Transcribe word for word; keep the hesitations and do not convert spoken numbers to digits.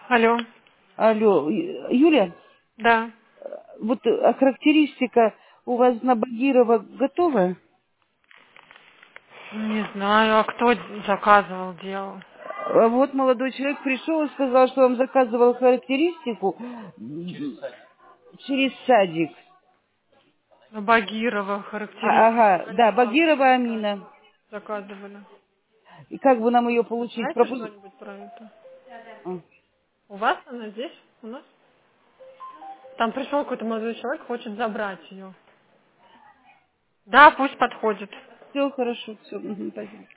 Алло. Алло, Ю- Юля, Да. вот э, характеристика у вас на Багирова готова? Не знаю, а кто заказывал, делал? А вот молодой человек пришел и сказал, что вам заказывал характеристику через садик. Ну, Багирова А- характеристику. ага, да, Конечно, вы Багирова заказ- Амина. заказывали. И как бы нам ее получить? Знаете Пропуск... что-нибудь про это? А, У вас она здесь? У нас? Там пришел какой-то молодой человек, хочет забрать ее. Да, пусть подходит. все хорошо, все, спасибо.